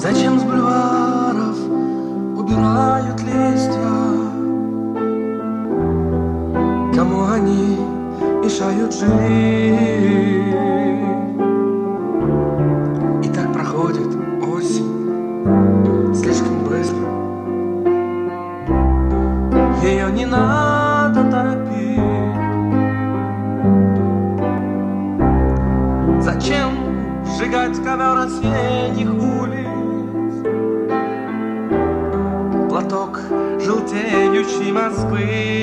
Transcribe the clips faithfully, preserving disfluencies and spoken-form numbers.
Зачем с бульваров убирают листья? Кому они мешают жить? И так проходит осень слишком быстро. Ее не надо торопить. Зачем сжигать ковер осенних улиц? Платок желтеющей Москвы.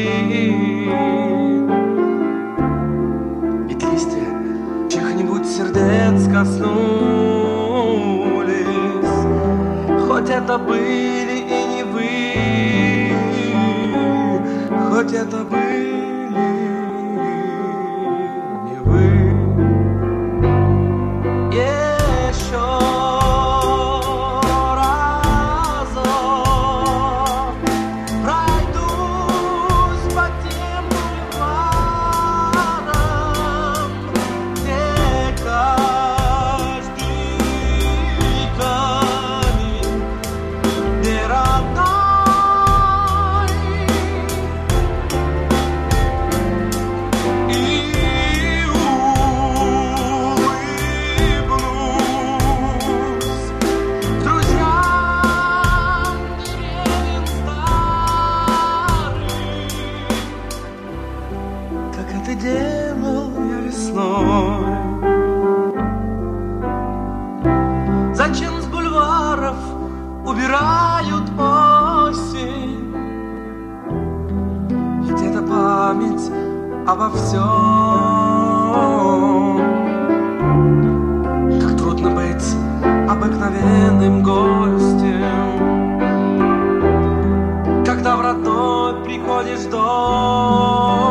Ведь листья чьих-нибудь сердец коснулись. Хоть это были и не вы, хоть это были не вы. Еще разок пройдусь по тем бульварам, где каждый камень не родной. И улыбнусь друзьям деревен старых, как это делал я весной. Зачем с бульваров убирают осень? Ведь это память обо всем. Как трудно быть обыкновенным гостем, когда в родной приходишь дом.